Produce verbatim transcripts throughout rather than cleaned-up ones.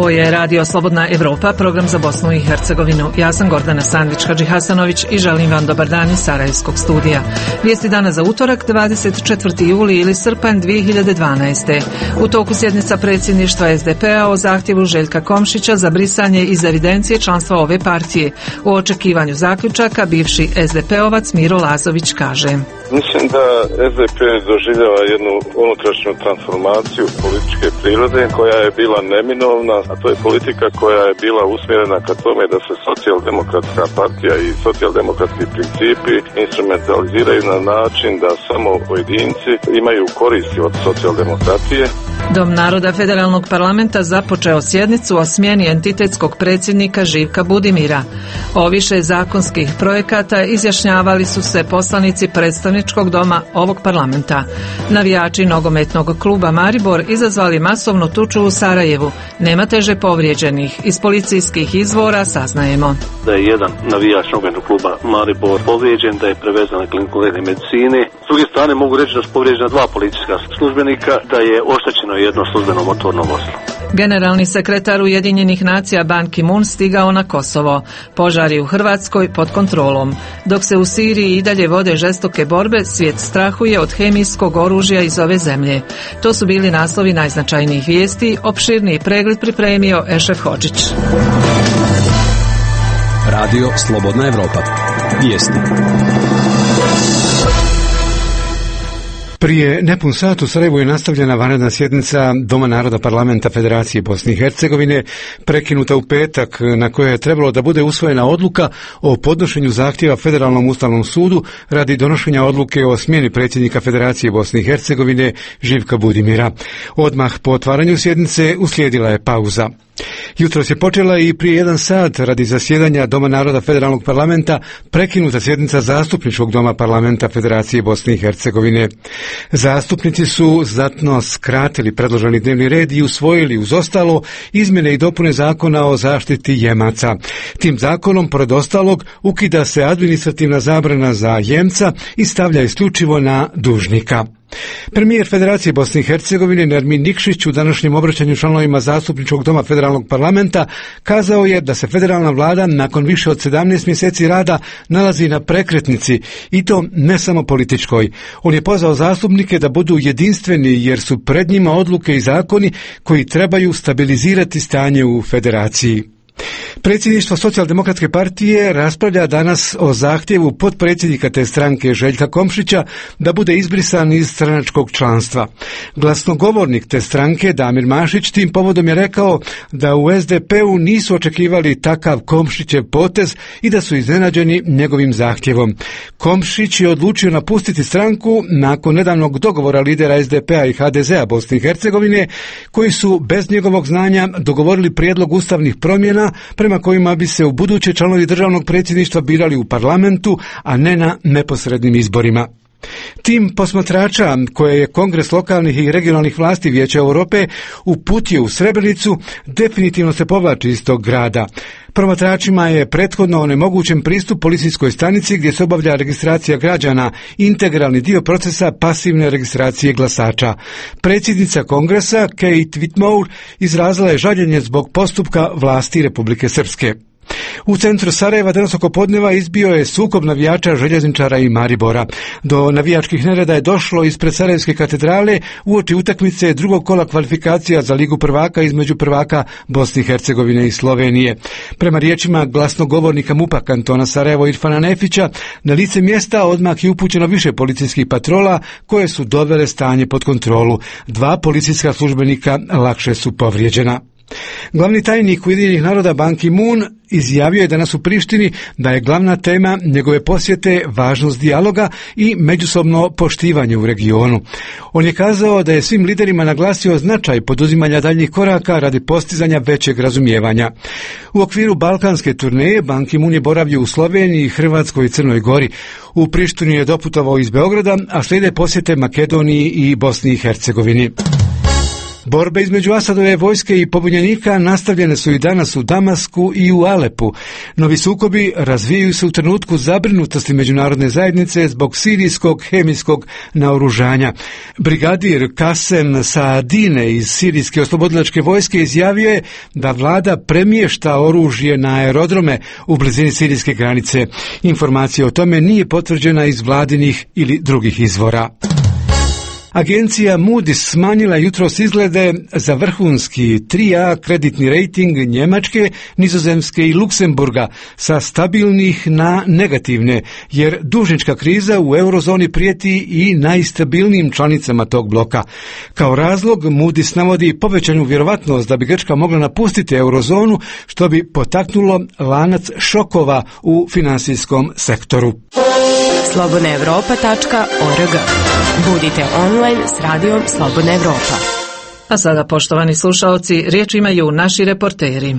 Ovo je Radio Slobodna Evropa, program za Bosnu i Hercegovinu. Ja sam Gordana Sandrić-Hadžihasanović i želim vam dobar dan iz Sarajevskog studija. Vijesti dana za utorak, dvadeset četvrti juli ili srpanj dvije hiljade dvanaeste. U toku sjednica predsjedništva es de pe a o zahtjevu Željka Komšića za brisanje iz evidencije članstva ove partije. U očekivanju zaključaka bivši es de pe ovac Miro Lazović kaže: Mislim da es de pe doživljava jednu unutrašnju transformaciju političke prirode koja je bila neminovna, a to je politika koja je bila usmjerena ka tome da se socijaldemokratska partija i socijaldemokratski principi instrumentaliziraju na način da samo pojedinci imaju koristi od socijaldemokratije. Dom naroda Federalnog parlamenta započeo sjednicu o smjeni entitetskog predsjednika Živka Budimira. O više zakonskih projekata izjašnjavali su se poslanici predstavničkog doma ovog parlamenta. Navijači nogometnog kluba Maribor izazvali masovnu tuču u Sarajevu. Nema teže povrijeđenih. Iz policijskih izvora saznajemo da je jedan navijač nogometnog kluba Maribor povrijeđen, da je prevezen na kliniku redne medicine. S druge strane mogu reći da su povrijeđena dva policijska službenika, da je oštećeno jedno službeno motorno vozilo. Generalni sekretar Ujedinjenih nacija Ban Ki-moon stigao na Kosovo. Požari u Hrvatskoj pod kontrolom. Dok se u Siriji i dalje vode žestoke borbe, svijet strahuje od hemijskog oružja iz ove zemlje. To su bili naslovi najznačajnijih vijesti. Opširniji pregled pripremio Ešef Hodžić. Radio Slobodna Evropa. Vijesti. Prije nepun sat u Sarajevu je nastavljena vanredna sjednica Doma naroda parlamenta Federacije Bosne i Hercegovine, prekinuta u petak, na kojoj je trebalo da bude usvojena odluka o podnošenju zahtjeva Federalnom ustavnom sudu radi donošenja odluke o smjeni predsjednika Federacije Bosne i Hercegovine Živka Budimira. Odmah po otvaranju sjednice uslijedila je pauza. Jutros je počela i prije jedan sat radi zasjedanja Doma naroda Federalnog parlamenta prekinuta sjednica Zastupničkog doma parlamenta Federacije Bosne i Hercegovine. Zastupnici su znatno skratili predloženi dnevni red i usvojili uz ostalo izmjene i dopune zakona o zaštiti jemaca. Tim zakonom, pored ostalog, ukida se administrativna zabrana za jemca i stavlja isključivo na dužnika. Premijer Federacije Bosne i Hercegovine Nermin Nikšić u današnjem obraćanju članovima Zastupničkog doma Federalnog parlamenta kazao je da se federalna vlada nakon više od sedamnaest mjeseci rada nalazi na prekretnici i to ne samo političkoj. On je pozvao zastupnike da budu jedinstveni jer su pred njima odluke i zakoni koji trebaju stabilizirati stanje u federaciji. Predsjedništvo Socijaldemokratske partije raspravlja danas o zahtjevu potpredsjednika te stranke Željka Komšića da bude izbrisan iz stranačkog članstva. Glasnogovornik te stranke Damir Mašić tim povodom je rekao da u es de pe u nisu očekivali takav Komšićev potez i da su iznenađeni njegovim zahtjevom. Komšić je odlučio napustiti stranku nakon nedavnog dogovora lidera es de pe a i ha de ze a Bosne i Hercegovine, koji su bez njegovog znanja dogovorili prijedlog ustavnih promjena prema kojima bi se u buduće članovi državnog predsjedništva birali u parlamentu, a ne na neposrednim izborima. Tim posmatrača koje je Kongres lokalnih i regionalnih vlasti Vijeća Europe uputio u Srebrenicu definitivno se povlači iz tog grada. Promatračima je prethodno onemogućen pristup policijskoj stanici gdje se obavlja registracija građana, integralni dio procesa pasivne registracije glasača. Predsjednica Kongresa Kate Whitmore izrazila je žaljenje zbog postupka vlasti Republike Srpske. U centru Sarajeva danas oko podneva izbio je sukob navijača Željezničara i Maribora. Do navijačkih nereda je došlo ispred Sarajevske katedrale uoči utakmice drugog kola kvalifikacija za Ligu prvaka između prvaka Bosne i Hercegovine i Slovenije. Prema riječima glasnogovornika MUP-a kantona Sarajevo Irfana Nefića, na lice mjesta odmah je upućeno više policijskih patrola koje su dovele stanje pod kontrolu. Dva policijska službenika lakše su povrijeđena. Glavni tajnik Ujedinjenih naroda Ban Ki-moon izjavio je danas u Prištini da je glavna tema njegove posjete važnost dijaloga i međusobno poštivanje u regionu. On je kazao da je svim liderima naglasio značaj poduzimanja daljnjih koraka radi postizanja većeg razumijevanja. U okviru balkanske turneje Ban Ki-moon je boravio u Sloveniji, Hrvatskoj i Crnoj Gori. U Prištini je doputovao iz Beograda, a slijede posjete Makedoniji i Bosni i Hercegovini. Borbe između Asadove vojske i pobunjenika nastavljene su i danas u Damasku i u Alepu. Novi sukobi razvijaju se u trenutku zabrinutosti međunarodne zajednice zbog sirijskog hemijskog naoružanja. Brigadir Kasem Saadine iz sirijske oslobodilačke vojske izjavio je da vlada premješta oružje na aerodrome u blizini sirijske granice. Informacija o tome nije potvrđena iz vladinih ili drugih izvora. Agencija Moody's smanjila jutros izglede za vrhunski tri A kreditni rejting Njemačke, Nizozemske i Luksemburga sa stabilnih na negativne, jer dužnička kriza u eurozoni prijeti i najstabilnijim članicama tog bloka. Kao razlog Moody's navodi povećanu vjerovatnost da bi Grčka mogla napustiti eurozonu, što bi potaknulo lanac šokova u financijskom sektoru. slobodna europa tačka org. Budite online s radijom Slobodna Evropa. A sada, poštovani slušaoci, riječ imaju naši reporteri.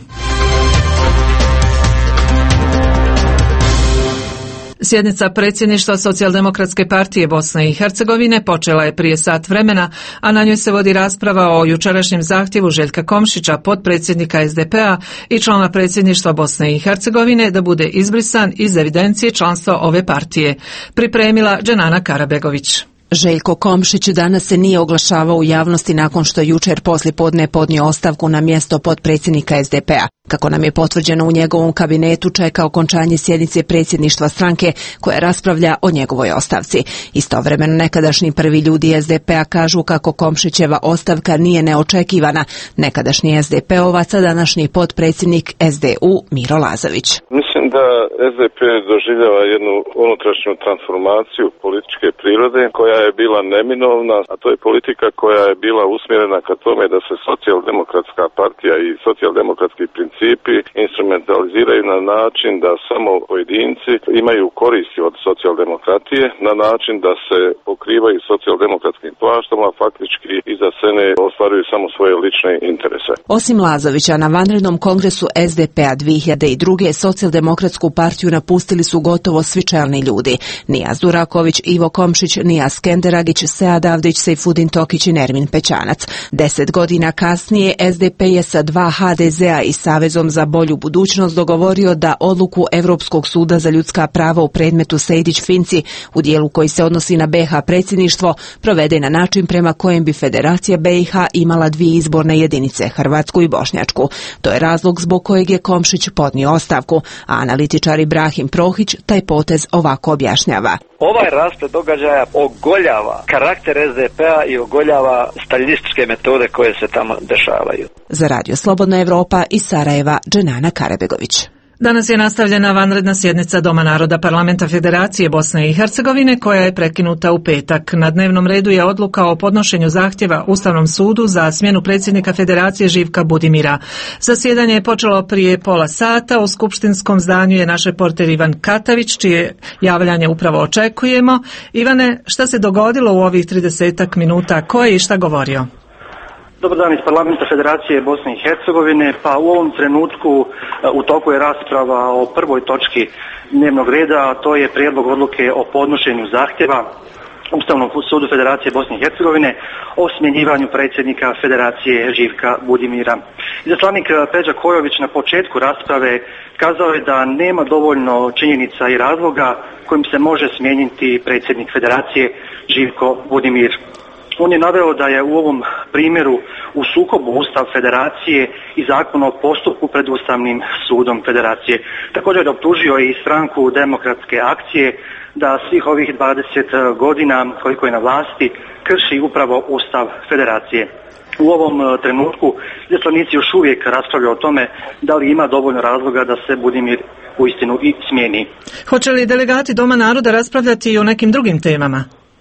Sjednica predsjedništva Socijaldemokratske partije Bosne i Hercegovine počela je prije sat vremena, a na njoj se vodi rasprava o jučerašnjem zahtjevu Željka Komšića, potpredsjednika es de pe a i člana predsjedništva Bosne i Hercegovine, da bude izbrisan iz evidencije članstva ove partije. Pripremila Dženana Karabegović. Željko Komšić danas se nije oglašavao u javnosti nakon što je jučer poslijepodne podnio ostavku na mjesto potpredsjednika es de pe a. Kako nam je potvrđeno, u njegovom kabinetu čeka okončanje sjednice predsjedništva stranke koja raspravlja o njegovoj ostavci. Istovremeno nekadašnji prvi ljudi es de pe a kažu kako Komšićeva ostavka nije neočekivana. Nekadašnji es de pe ovac, a današnji potpredsjednik es de u Miro Lazović. Mislim da es de pe doživljava jednu unutrašnju transformaciju političke prirode koja je bila neminovna, a to je politika koja je bila usmjerena ka tome da se socijaldemokratska partija i socijaldemokratski principi instrumentaliziraju na način da samo pojedinci imaju koristi od socijaldemokratije, na način da se pokrivaju socijaldemokratskim plaštom, a faktički iza sebe ostvaruju samo svoje lične interese. Osim Lazovića, na vanrednom kongresu es de pe a dvije hiljade druge. socijaldemokratsku partiju napustili su gotovo svi čelni ljudi. Nijaz Duraković, Ivo Komšić, Nijaz Kenderagić, Sead Avdić, Sejfudin Tokić i Nermin Pećanac. Deset godina kasnije es de pe je sa dva ha de ze a i Savezom za bolju budućnost dogovorio da odluku Europskog suda za ljudska prava u predmetu Sejdić-Finci u dijelu koji se odnosi na be ha predsjedništvo provede na način prema kojem bi Federacija be i ha imala dvije izborne jedinice, Hrvatsku i Bošnjačku. To je razlog zbog kojeg je Komšić podnio ostavku, a analitičar Ibrahim Prohić taj potez ovako objašnjava. Ovaj rasplet događaja ogoljava karakter es de pe a i ogoljava staljinističke metode koje se tamo dešavaju. Za Radio Slobodna Evropa iz Sarajeva, Dženana Karabegović. Danas je nastavljena vanredna sjednica Doma naroda Parlamenta Federacije Bosne i Hercegovine, koja je prekinuta u petak. Na dnevnom redu je odluka o podnošenju zahtjeva Ustavnom sudu za smjenu predsjednika Federacije Živka Budimira. Zasjedanje je počelo prije pola sata. U skupštinskom zdanju je naš reporter Ivan Katavić, čije javljanje upravo očekujemo. Ivane, šta se dogodilo u ovih tridesetak minuta? Ko je i šta govorio? Dobar dan iz Parlamenta Federacije Bosne i Hercegovine. Pa u ovom trenutku u toku je rasprava o prvoj točki dnevnog reda, a to je prijedlog odluke o podnošenju zahtjeva Ustavnom sudu Federacije Bosne i Hercegovine o smjenjivanju predsjednika Federacije Živka Budimira. Izaslanik Peđa Kojović na početku rasprave kazao je da nema dovoljno činjenica i razloga kojim se može smijeniti predsjednik Federacije Živko Budimir. On je naveo da je u ovom primjeru u sukobu Ustav Federacije i Zakon o postupku pred Ustavnim sudom Federacije. Također je optužio i stranku Demokratske akcije da svih ovih dvadeset godina koliko je na vlasti krši upravo Ustav Federacije. U ovom trenutku izaslanici još uvijek raspravljaju o tome da li ima dovoljno razloga da se Budimir uistinu i smijeni. Hoće li delegati Doma naroda raspravljati i o nekim drugim temama?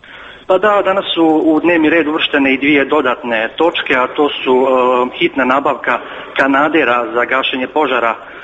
Pa da, danas su u dnevni red uvrštene i dvije dodatne točke, a to su uh, hitna nabavka kanadera za gašenje požara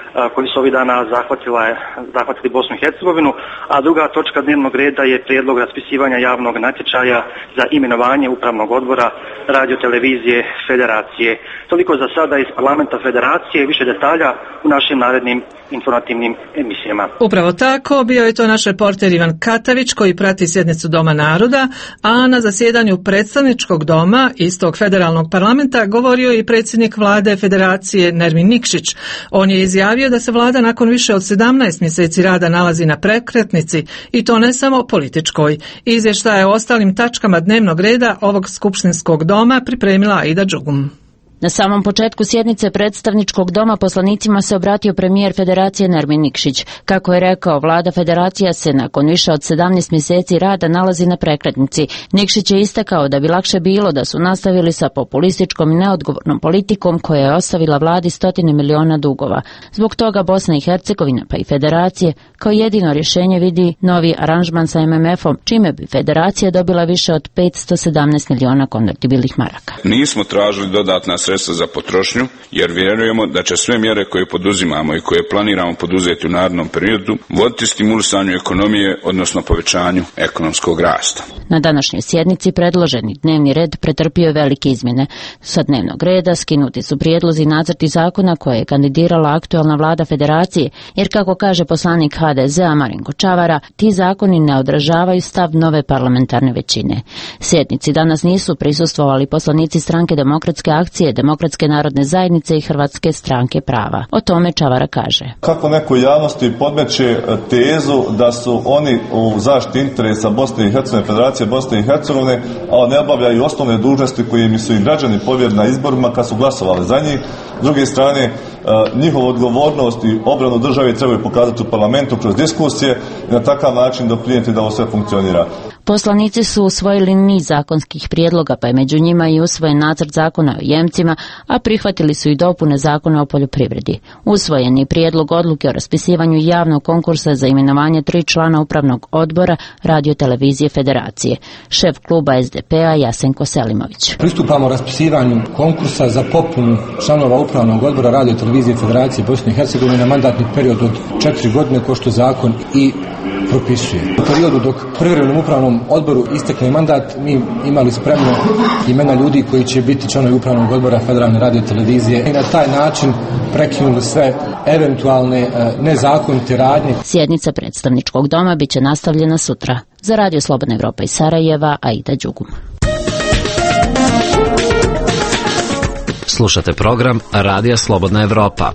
koji su ovih dana zahvatila, zahvatili Bosnu i Hercegovinu, a druga točka dnevnog reda je prijedlog raspisivanja javnog natječaja za imenovanje upravnog odbora Radio-televizije Federacije. Toliko za sada iz Parlamenta Federacije, više detalja u našim narednim informativnim emisijama. Upravo tako, bio je to naš reporter Ivan Katavić koji prati sjednicu Doma naroda, a na zasjedanju predstavničkog doma istog federalnog parlamenta govorio i predsjednik vlade Federacije Nermin Nikšić. On je izjavio da se vlada nakon više od sedamnaest mjeseci rada nalazi na prekretnici i to ne samo političkoj. Izvještaje o ostalim tačkama dnevnog reda ovog skupštinskog doma pripremila Aida Đugum. Na samom početku sjednice predstavničkog doma poslanicima se obratio premijer Federacije Nermin Nikšić. Kako je rekao, vlada Federacija se nakon više od sedamnaest mjeseci rada nalazi na prekretnici. Nikšić je istakao da bi lakše bilo da su nastavili sa populističkom i neodgovornom politikom koja je ostavila vladi stotine miliona dugova. Zbog toga Bosna i Hercegovina pa i Federacije kao jedino rješenje vidi novi aranžman sa em em efom, čime bi Federacija dobila više od petsto sedamnaest miliona konvertibilnih maraka. Nismo tražili dodatna sredstva za potrošnju, jer vjerujemo da će sve mjere koje poduzimamo i koje planiramo poduzeti u narednom periodu voditi stimulisanju ekonomije, odnosno povećanju ekonomskog rasta. Na današnjoj sjednici predloženi dnevni red pretrpio je velike izmjene. Sa dnevnog reda skinuti su prijedlozi i nacrti zakona koje je kandidirala aktualna vlada Federacije, jer kako kaže poslanik ha de zea Marinko Čavara, ti zakoni ne odražavaju stav nove parlamentarne većine. Sjednici danas nisu prisustvovali poslanici Stranke demokratske akcije, Demokratske narodne zajednice i Hrvatske stranke prava. O tome Čavara kaže. Kako neko javnosti podmeće tezu da su oni u zaštiti interesa Bosne i Hercegovine, Federacije Bosne i Hercegovine, a ne obavljaju osnovne dužnosti koje mi su i građani povjerili na izborima kad su glasovali za njih. S druge strane, njihovu odgovornost i obranu države trebaju pokazati u parlamentu kroz diskusije i na takav način doprinijeti da ovo sve funkcionira. Poslanici su usvojili niz zakonskih prijedloga, pa je među njima i usvojen nacrt zakona o jemcima, a prihvatili su i dopune zakona o poljoprivredi. Usvojen je prijedlog odluke o raspisivanju javnog konkursa za imenovanje tri člana upravnog odbora Radio-televizije Federacije. Šef kluba es de pe a Jasenko Selimović. Pristupamo raspisivanju konkursa za popunu članova upravnog odbora Radio-televizije Federacije Bosne i Hercegovine na mandatni period od četiri godine, ko što zakon i propisuje. U periodu dok privremenom upravnom odboru istekne mandat, mi imali spremno imena ljudi koji će biti članovi upravnog odbora Federalne radio-televizije i na taj način prekinuli sve eventualne nezakonite radnje. Sjednica predstavničkog doma biće nastavljena sutra. Za Radio Slobodna Evropa iz Sarajeva, Aida Đugum. Slušate program Radija Slobodna Evropa.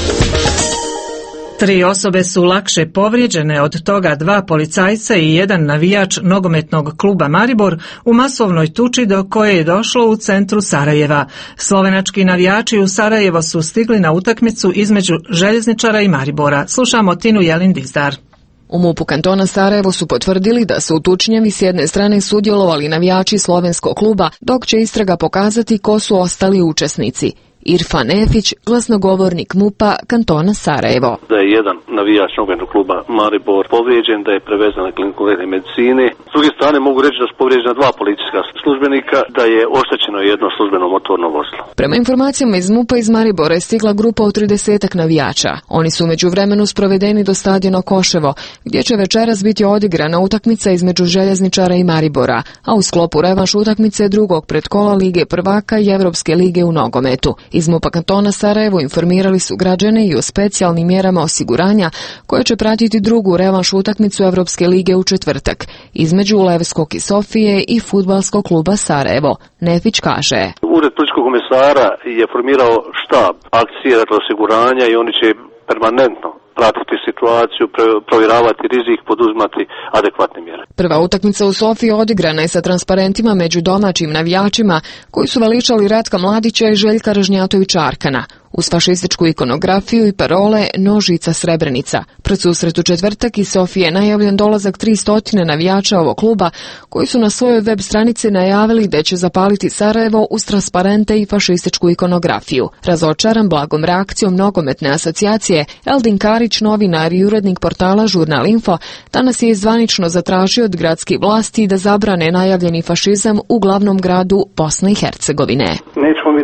Tri osobe su lakše povrijeđene, od toga dva policajca i jedan navijač nogometnog kluba Maribor u masovnoj tuči do koje je došlo u centru Sarajeva. Slovenački navijači u Sarajevo su stigli na utakmicu između Željezničara i Maribora. Slušamo Tinu Jelin Dizdar. U MUP-u kantona Sarajevo su potvrdili da su u tučnjavi s jedne strane sudjelovali navijači slovenskog kluba, dok će istraga pokazati ko su ostali učesnici. Irfan Efić, glasnogovornik MUP-a kantona Sarajevo. Da je jedan navijač nogometnog kluba Maribor povrijeđen, da je prevezen na kliniku hitne medicine. S druge strane mogu reći da su povrijeđena dva policijska službenika, da je oštećeno jedno službeno motorno vozilo. Prema informacijama iz MUP-a iz Maribora je stigla grupa od tridesetak navijača. Oni su među vremenu sprovedeni do stadiona Koševo, gdje će večeras biti odigrana utakmica između Željezničara i Maribora, a u sklopu revanš utakmice drugog predkola Lige prvaka i Evropske lige u nogometu. Iz MUP-a kantona Sarajevo informirali su građane i o specijalnim mjerama osiguranja koje će pratiti drugu revanš utakmicu Evropske lige u četvrtak između Levskog i Sofije i fudbalskog kluba Sarajevo. Nefić kaže. Ured političkog komesara je formirao štab akcije osiguranja i oni će permanentno pratiti situaciju, provjeravati rizik, poduzimati adekvatne mjere. Prva utakmica u Sofiji odigrana je sa transparentima među domaćim navijačima koji su veličali Ratka Mladića i Željka Ražnjatovića Arkana. Uz fašističku ikonografiju i parole Nožica Srebrenica. Pred susret u četvrtak iz Sofije je najavljen dolazak tristo navijača ovog kluba koji su na svojoj web stranici najavili da će zapaliti Sarajevo uz transparente i fašističku ikonografiju. Razočaran blagom reakcijom nogometne asocijacije, Eldin Karić, novinar i urednik portala Žurnal Info, danas je zvanično zatražio od gradskih vlasti da zabrane najavljeni fašizam u glavnom gradu Bosne i Hercegovine. Nećemo mi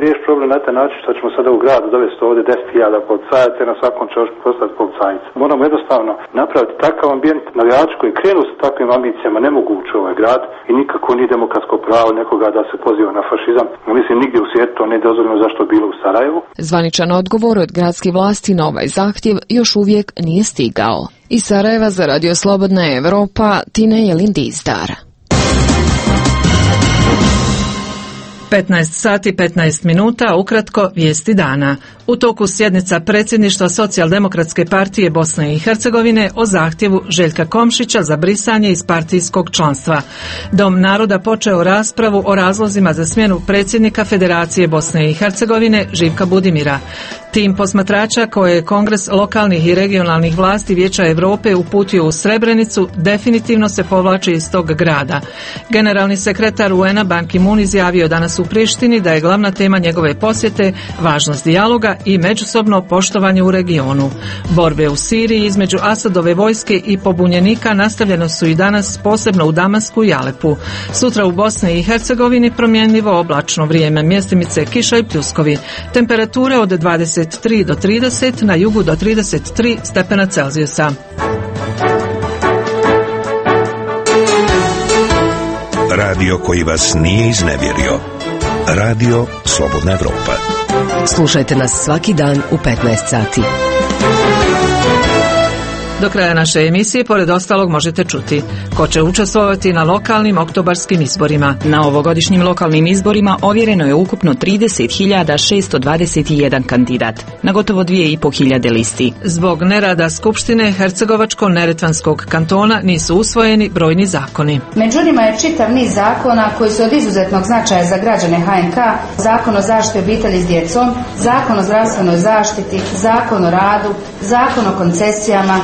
riješiti problem na taj način što ćemo sada u gradu dovesti ovdje deset hiljada policajaca i na svakom čošku postati policajca. Moramo jednostavno napraviti takav ambijent, navijači koji krenu sa takvim ambicijama ne mogu ući u ovaj grad i nikako nije demokratsko pravo nekoga da se poziva na fašizam. Mislim, nigdje u svijetu to ne je dozvoljeno zašto je bilo u Sarajevu. Zvaničan odgovor od gradske vlasti na ovaj zahtjev još uvijek nije stigao. Iz Sarajeva za Radio Slobodna Evropa, Tina Jelin Dizdar. petnaest sati petnaest minuta, ukratko vijesti dana. U toku sjednica predsjedništva Socijaldemokratske partije Bosne i Hercegovine o zahtjevu Željka Komšića za brisanje iz partijskog članstva. Dom naroda počeo raspravu o razlozima za smjenu predsjednika Federacije Bosne i Hercegovine Živka Budimira. Tim posmatrača koje je Kongres lokalnih i regionalnih vlasti Vijeća Europe uputio u Srebrenicu definitivno se povlači iz tog grada. Generalni sekretar U N-a Ban Ki-moon izjavio danas u Prištini da je glavna tema njegove posjete važnost dijaloga i međusobno poštovanje u regionu. Borbe u Siriji između Asadove vojske i pobunjenika nastavljeno su i danas, posebno u Damasku i Alepu. Sutra u Bosni i Hercegovini promjenljivo oblačno vrijeme, mjestimice kiša i pljuskovi. Temperature od dvadeset tri do trideset, na jugu do trideset tri stepena Celzijusa. Radio koji vas nije iznevjerio. Radio Slobodna Evropa. Slušajte nas svaki dan u petnaest sati. Do kraja naše emisije, pored ostalog, možete čuti ko će učestvovati na lokalnim oktobarskim izborima. Na ovogodišnjim lokalnim izborima ovjereno je ukupno trideset hiljada šesto dvadeset jedan kandidat, na gotovo dvije i po hiljade listi. Zbog nerada Skupštine Hercegovačko-Neretvanskog kantona nisu usvojeni brojni zakoni. Među njima je čitav niz zakona koji su od izuzetnog značaja za građane H N K, Zakon o zaštiti obitelji s djecom, Zakon o zdravstvenoj zaštiti, Zakon o radu, Zakon o koncesijama.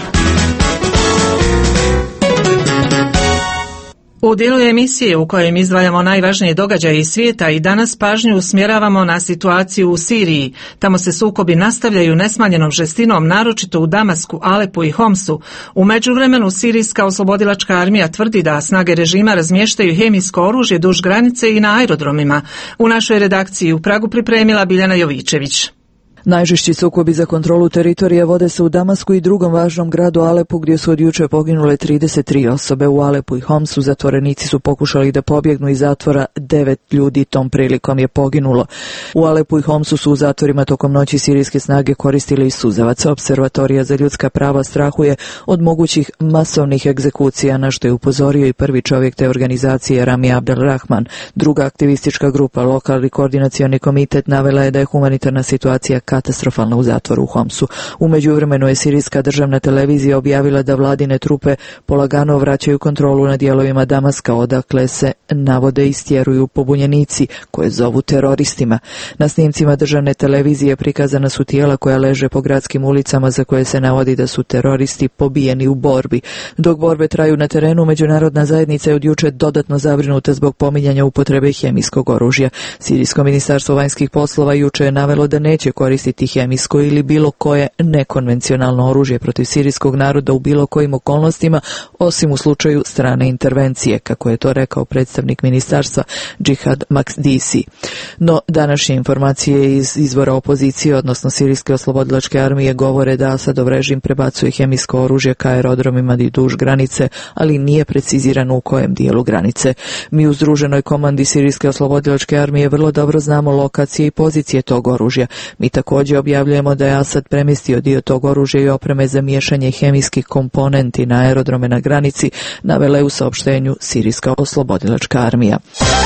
U dijelu emisije u kojem izdvajamo najvažnije događaje iz svijeta i danas pažnju usmjeravamo na situaciju u Siriji. Tamo se sukobi nastavljaju nesmanjenom žestinom, naročito u Damasku, Alepu i Homsu. U međuvremenu Sirijska oslobodilačka armija tvrdi da snage režima razmještaju hemijsko oružje duž granice i na aerodromima. U našoj redakciji u Pragu pripremila Biljana Jovičević. Najžešći sukobi za kontrolu teritorija vode se u Damasku i drugom važnom gradu Alepu, gdje su od juče poginule trideset tri osobe. U Alepu i Homsu zatvorenici su pokušali da pobjegnu iz zatvora, devet ljudi tom prilikom je poginulo. U Alepu i Homsu su u zatvorima tokom noći sirijske snage koristili i suzavac. Observatorija za ljudska prava strahuje od mogućih masovnih egzekucija, na što je upozorio i prvi čovjek te organizacije Rami Abdelrahman. Druga aktivistička grupa, lokalni koordinacioni komitet, navela je da je humanitarna situacija katastrofalna u zatvoru u Homsu. U međuvremenu je sirijska državna televizija objavila da vladine trupe polagano vraćaju kontrolu na dijelovima Damaska, odakle se navode istjeruju pobunjenici koje zovu teroristima. Na snimcima državne televizije prikazana su tijela koja leže po gradskim ulicama za koje se navodi da su teroristi pobijeni u borbi. Dok borbe traju na terenu, međunarodna zajednica je od juče dodatno zabrinuta zbog pominjanja upotrebe hemijskog oružja. Sirijsko ministarstvo vanjskih poslova juče je navelo da neće koristiti hemijsko ili bilo koje nekonvencionalno oružje protiv sirijskog naroda u bilo kojim okolnostima, osim u slučaju strane intervencije, kako je to rekao predstavnik ministarstva Džihad Makdisi. No, današnje informacije iz izvora opozicije, odnosno sirijske oslobodilačke armije, govore da Asadov režim prebacuje hemijsko oružje ka aerodromima i duž granice, ali nije precizirano u kojem dijelu granice. Mi u združenoj komandi sirijske oslobodilačke armije vrlo dobro znamo lokacije i pozicije tog oružja. Mi također objavljujemo da je Asad premjestio dio tog oružja i opreme za miješanje hemijskih komponenti na aerodrome na granici, navela je u saopštenju sirijska oslobodilačka armija.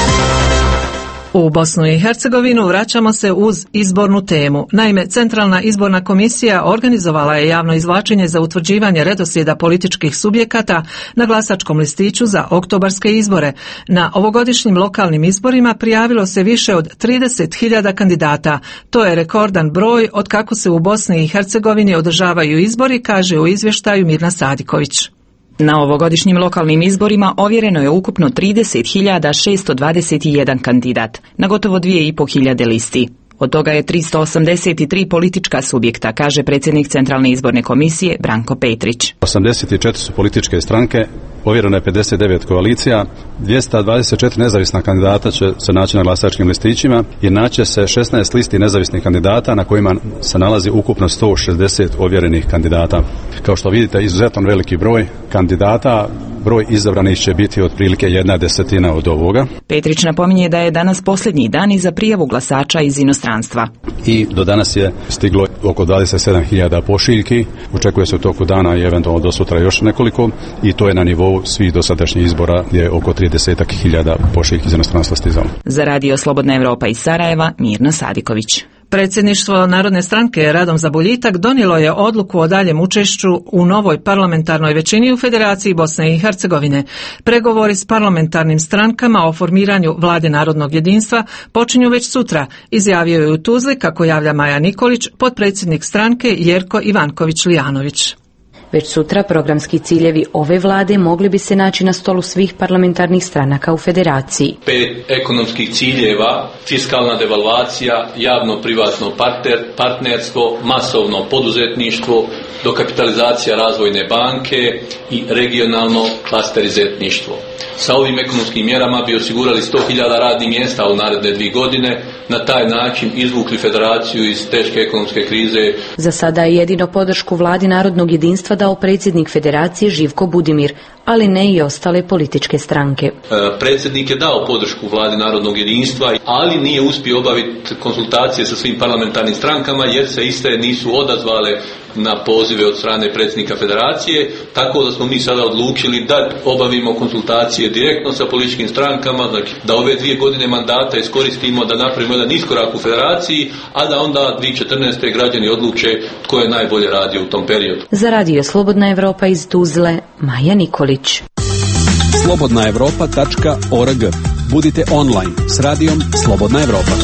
U Bosnu i Hercegovinu vraćamo se uz izbornu temu. Naime, Centralna izborna komisija organizovala je javno izvlačenje za utvrđivanje redoslijeda političkih subjekata na glasačkom listiću za oktobarske izbore. Na ovogodišnjim lokalnim izborima prijavilo se više od trideset hiljada kandidata. To je rekordan broj od kako se u Bosni i Hercegovini održavaju izbori, kaže u izvještaju Mirna Sadiković. Na ovogodišnjim lokalnim izborima ovjereno je ukupno trideset hiljada šesto dvadeset jedan kandidat, na gotovo dvije i po hiljade listi. Od toga je tristo osamdeset tri politička subjekta, kaže predsjednik Centralne izborne komisije Branko Petrić. osamdeset četiri su političke stranke ovjereno je pedeset devet koalicija, dvjesto dvadeset četiri nezavisna kandidata će se naći na glasačkim listićima i naće se šesnaest listi nezavisnih kandidata na kojima se nalazi ukupno sto šezdeset ovjerenih kandidata. Kao što vidite, izuzetno veliki broj kandidata, broj izabranih će biti otprilike jedna desetina od ovoga. Petrić napominje da je danas posljednji dan i za prijavu glasača iz inostranstva. I do danas je stiglo oko dvadeset sedam hiljada pošiljki, očekuje se u toku dana i eventualno do sutra još nekoliko i to je na nivou svih dosadašnjih izbora gdje je oko trideset hiljada pošiljki iz inostranstva stizalo. Za Radio Slobodna Evropa iz Sarajeva, Mirna Sadiković. Predsjedništvo Narodne stranke Radom za boljitak donijelo je odluku o daljem učešću u novoj parlamentarnoj većini u Federaciji Bosne i Hercegovine. Pregovori s parlamentarnim strankama o formiranju Vlade narodnog jedinstva počinju već sutra, izjavio je u Tuzli, kako javlja Maja Nikolić, potpredsjednik stranke Jerko Ivanković-Lijanović. Već sutra programski ciljevi ove vlade mogli bi se naći na stolu svih parlamentarnih stranaka u federaciji. Pet ekonomskih ciljeva, fiskalna devalvacija, javno-privatno partner, partnerstvo, masovno poduzetništvo, dokapitalizacija razvojne banke i regionalno klasterizetništvo. Sa ovim ekonomskim mjerama bi osigurali sto hiljada radnih mjesta u naredne dvije godine, na taj način izvukli federaciju iz teške ekonomske krize. Za sada je jedino podršku vladi narodnog jedinstva dao predsjednik federacije Živko Budimir, ali ne i ostale političke stranke. E, predsjednik je dao podršku vladi narodnog jedinstva, ali nije uspio obaviti konsultacije sa svim parlamentarnim strankama jer se iste nisu odazvale na pozive od strane predsjednika federacije, tako da smo mi sada odlučili da obavimo konsultacije direktno sa političkim strankama, znači da ove dvije godine mandata iskoristimo da napravimo jedan iskorak u federaciji, a da onda dvije tisuće četrnaeste. građani odluče tko je najbolje radio u tom periodu. Za Radio Slobodna Evropa iz Tuzle, Maja Nikolić. slobodna evropa tačka org. Budite online s radijom Slobodna Evropa.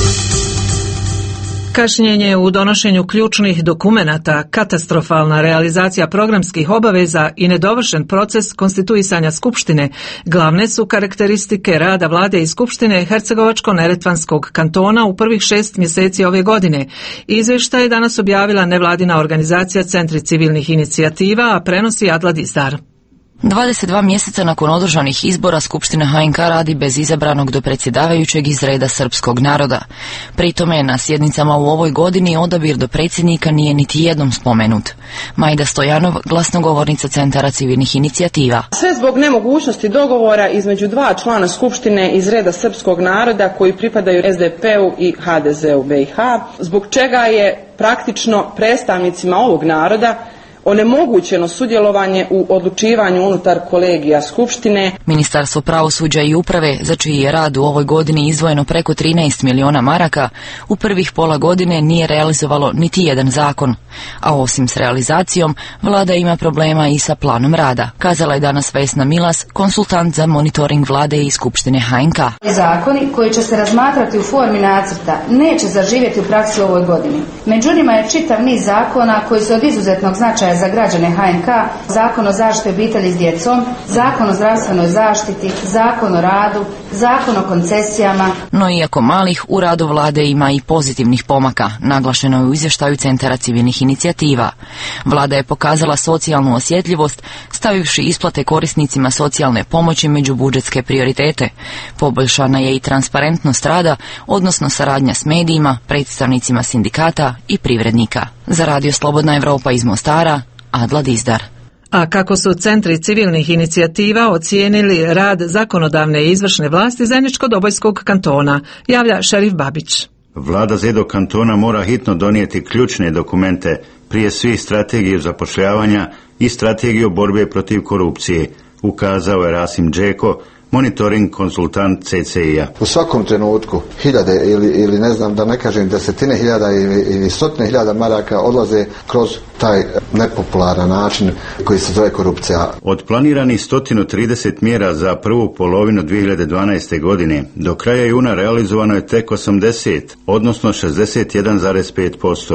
Kašnjenje u donošenju ključnih dokumenata, katastrofalna realizacija programskih obaveza i nedovršen proces konstituisanja Skupštine glavne su karakteristike rada vlade i Skupštine Hercegovačko-neretvanskog kantona u prvih šest mjeseci ove godine. Izvještaj je danas objavila nevladina organizacija Centri civilnih inicijativa, a prenosi Adla Dizdar. dvadeset dva mjeseca nakon održanih izbora Skupština H N K radi bez izabranog dopredsjedavajućeg iz reda srpskog naroda. Pritome na sjednicama u ovoj godini odabir do predsjednika nije niti jednom spomenut. Majda Stojanov, glasnogovornica Centara civilnih inicijativa. Sve zbog nemogućnosti dogovora između dva člana Skupštine iz reda srpskog naroda koji pripadaju S D P-u i H D Z-u B i H, zbog čega je praktično predstavnicima ovog naroda onemogućeno sudjelovanje u odlučivanju unutar kolegija Skupštine. Ministarstvo pravosuđa i uprave, za čiji je rad u ovoj godini izdvojeno preko trinaest miliona maraka, u prvih pola godine nije realizovalo niti jedan zakon. A osim s realizacijom, vlada ima problema i sa planom rada, kazala je danas Vesna Milas, konsultant za monitoring vlade i Skupštine H N K. Zakoni koji će se razmatrati u formi nacrta neće zaživjeti u praksi u ovoj godini. Među njima je čitav niz zakona koji su od izuzetnog značaja za građane H N K, Zakon o zaštiti obitelji s djecom, Zakon o zdravstvenoj zaštiti, Zakon o radu, Zakon o koncesijama. No iako malih, u radu vlade ima i pozitivnih pomaka, naglašeno je u izvještaju Centara civilnih inicijativa. Vlada je pokazala socijalnu osjetljivost, stavivši isplate korisnicima socijalne pomoći među budžetske prioritete. Poboljšana je i transparentnost rada, odnosno saradnja s medijima, predstavnicima sindikata i privrednika. Za Radio Slobodna Evropa iz Mostara, Adla Dizdar. A kako su centri civilnih inicijativa ocijenili rad zakonodavne i izvršne vlasti Zeničko-Dobojskog kantona, javlja Šerif Babić. Vlada Zedo kantona mora hitno donijeti ključne dokumente, prije svih strategiju zapošljavanja i strategiju borbe protiv korupcije, ukazao je Rasim Džeko, monitoring konsultant C C I-a. U svakom trenutku hiljade ili, ili ne znam da ne kažem desetine hiljada ili, ili stotine hiljada maraka odlaze kroz taj nepopularan način koji se zove korupcija. Od planiranih sto trideset mjera za prvu polovinu dvije hiljade dvanaeste. godine do kraja juna realizovano je tek osamdeset, odnosno šezdeset jedan zarez pet posto.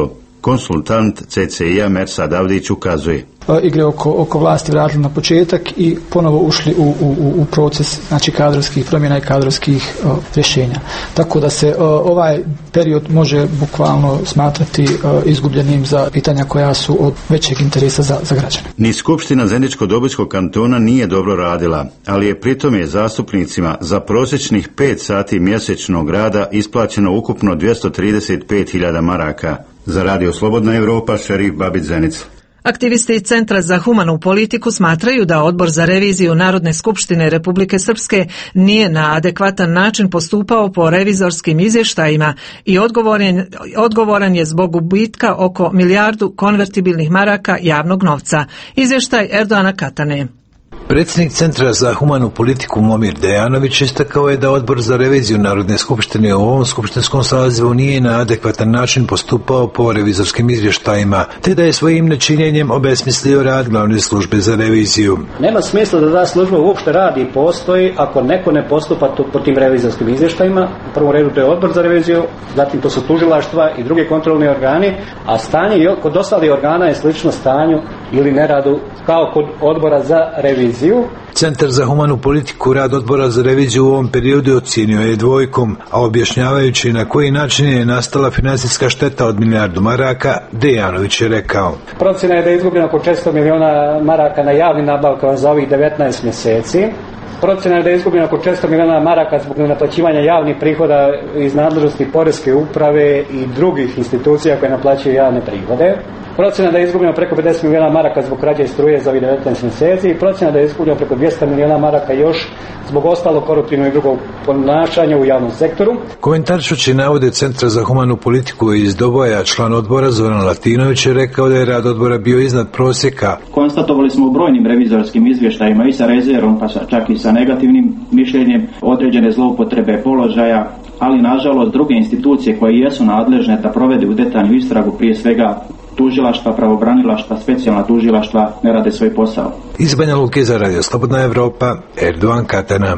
konsultant C C I-a Mersad Avdić ukazuje. Igre oko, oko vlasti vratili na početak i ponovo ušli u, u, u proces znači kadrovskih promjena i kadrovskih o, rješenja. Tako da se o, ovaj period može bukvalno smatrati o, izgubljenim za pitanja koja su od većeg interesa za, za građane. Ni Skupština Zeničko-Dobojskog kantona nije dobro radila, ali je pritome zastupnicima za prosječnih pet sati mjesečnog rada isplaćeno ukupno dvjesto trideset pet hiljada maraka. Za Radio Slobodna Evropa, Šerif Babić, Zenica. Aktivisti Centra za humanu politiku smatraju da Odbor za reviziju Narodne skupštine Republike Srpske nije na adekvatan način postupao po revizorskim izvještajima i odgovoran, odgovoran je zbog gubitka oko milijardu konvertibilnih maraka javnog novca. Izvještaj Erdoana Katane. Predsjednik Centra za humanu politiku Momir Dejanović istakao je da Odbor za reviziju Narodne skupštine u ovom skupštinskom sazivu nije na adekvatan način postupao po revizorskim izvještajima, te da je svojim nečinjenjem obesmislio rad glavne službe za reviziju. Nema smisla da ta služba uopšte radi i postoji ako neko ne postupa po tim revizorskim izvještajima. U prvom redu to je Odbor za reviziju, zatim to su tužilaštva i drugi kontrolni organi, a stanje kod ostalih organa je slično stanju ili neradu kao kod Odbora za reviziju. Centar za humanu politiku rad Odbora za reviziju u ovom periodu ocijenio je dvojkom, a objašnjavajući na koji način je nastala financijska šteta od milijardu maraka, Dejanović je rekao. Procjena je da je izgubljeno oko četiristo miliona maraka na javnim nabavkama za ovih devetnaest mjeseci. Procjena je da je izgubljeno oko četiristo miliona maraka zbog naplaćivanja javnih prihoda iz nadležnosti Poreske uprave i drugih institucija koje naplaćuju javne prihode. Procjena da je izgubljeno preko pedeset miliona maraka zbog krađe struje za ovih devetnaest mjeseci i procjena da je izgubljeno preko dvjesto miliona maraka još zbog ostalog koruptivnog i drugog ponašanja u javnom sektoru. Komentaršući navode Centra za humanu politiku iz Doboja, član odbora Zoran Latinović je rekao da je rad odbora bio iznad prosjeka. Konstatovali smo u brojnim revizorskim izvještajima i sa rezervom, pa čak i sa negativnim mišljenjem određene zloupotrebe položaja, ali nažalost druge institucije koje jesu nadležne da provede u detaljnu istragu, prije svega tužilaštva, pravobranilaštva, specijalna tužilaštva, ne rade svoj posao. Iz Banja Luke za Radio Slobodna Evropa, Erdoan Katana.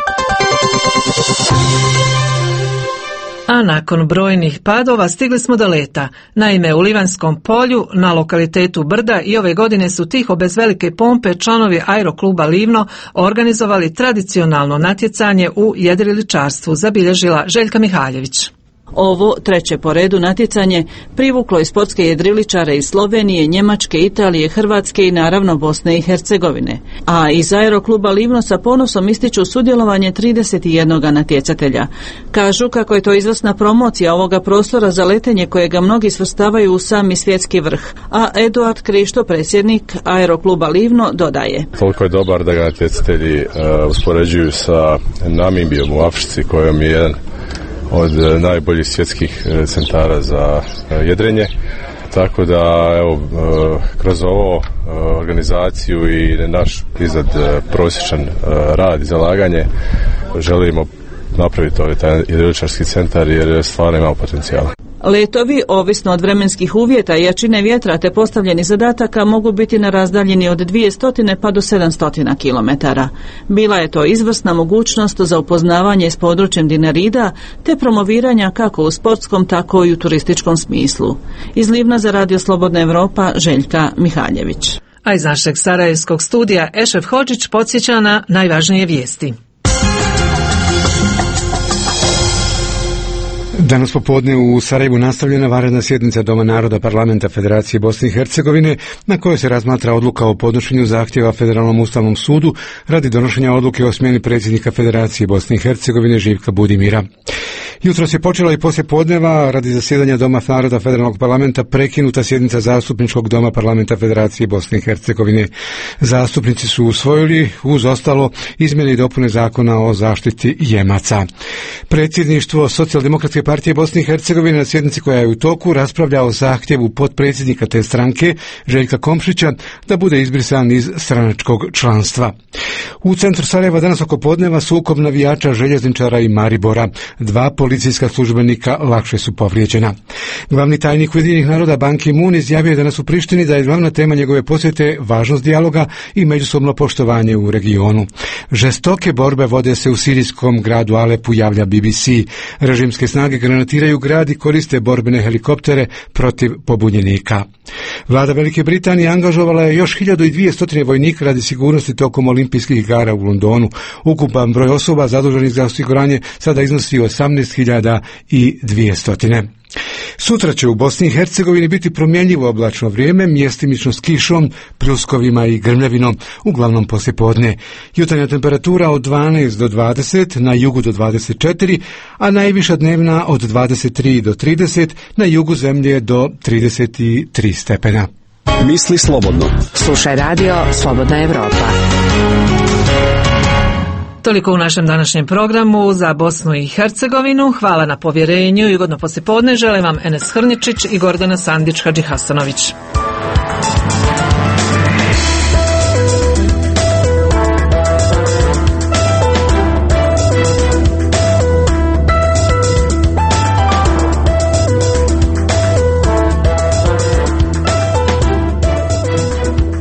A nakon brojnih padova stigli smo do leta. Naime, u Livanskom polju, na lokalitetu Brda, i ove godine su tiho bez velike pompe članovi Aerokluba Livno organizovali tradicionalno natjecanje u jedriličarstvu, zabilježila Željka Mihaljević. Ovo treće po redu natjecanje privuklo je sportske jedriličare iz Slovenije, Njemačke, Italije, Hrvatske i naravno Bosne i Hercegovine. A iz Aerokluba Livno sa ponosom ističu sudjelovanje trideset jedan natjecatelja. Kažu kako je to izvrsna promocija ovoga prostora za letenje kojega mnogi svrstavaju u sami svjetski vrh. A Eduard Krišto, predsjednik Aerokluba Livno, dodaje. Toliko je dobar da ga natjecatelji uh, uspoređuju sa Namibijom u Africi, kojom je jedan od najboljih svjetskih centara za jedrenje. Tako da evo, kroz ovo organizaciju i naš iznad prosječan rad i zalaganje želimo napraviti ovaj taj jedriličarski centar jer stvarno imamo potencijala. Letovi, ovisno od vremenskih uvjeta i jačine vjetra te postavljenih zadataka, mogu biti na razdaljini od dvjesto pa do sedamsto kilometara. Bila je to izvrsna mogućnost za upoznavanje s područjem Dinarida te promoviranja kako u sportskom, tako i u turističkom smislu. Iz Livna za Radio Slobodna Evropa, Željka Mihaljević. A iz našeg sarajevskog studija Ešef Hodžić podsjeća na najvažnije vijesti. Danas popodne u Sarajevu nastavljena vanredna sjednica Doma naroda Parlamenta Federacije Bosne i Hercegovine na kojoj se razmatra odluka o podnošenju zahtjeva Federalnom ustavnom sudu radi donošenja odluke o smjeni predsjednika Federacije Bosne i Hercegovine Živka Budimira. Jutros je počela i poslije podneva radi zasjedanja Doma naroda Federalnog parlamenta prekinuta sjednica Zastupničkog doma Parlamenta Federacije Bosne i Hercegovine. Zastupnici su usvojili uz ostalo izmjene i dopune zakona o zaštiti jemaca. Predsjedništvo Socijaldemokratske partije Bosne i Hercegovine na sjednici koja je u toku raspravlja o zahtjevu potpredsjednika te stranke Željka Komšića da bude izbrisan iz stranačkog članstva. U centru Sarajeva danas oko podneva sukob navijača željezničara i Maribora. Dva policijska službenika lakše su povrijeđena. Glavni tajnik Ujedinjenih naroda Ban Ki-moon izjavio je danas u Prištini da je glavna tema njegove posjete važnost dijaloga i međusobno poštovanje u regionu. Žestoke borbe vode se u sirijskom gradu Alepu, javlja B B C. Režimske snage granatiraju grad i koriste borbene helikoptere protiv pobunjenika. Vlada Velike Britanije angažovala je još hiljadu dvjesto vojnika radi sigurnosti tokom olimpijskih igara u Londonu. Ukupan broj osoba zaduženih za osiguranje sada iznosi osamnaest hiljada dvjesto. Sutra će u Bosni i Hercegovini biti promjenjivo oblačno vrijeme, mjestimično s kišom, pljuskovima i grmljavinom, uglavnom poslijepodne. Jutarnja temperatura od dvanaest do dvadeset, na jugu do dvadeset četiri, a najviša dnevna od dvadeset tri do trideset, na jugu zemlje do trideset tri stepena. Misli slobodno. Slušaj radio Slobodna Evropa. Toliko u našem današnjem programu za Bosnu i Hercegovinu. Hvala na povjerenju i ugodno poslijepodne. Želim vam Enes Hrničić i Gordana Sandić Hadžihasanović.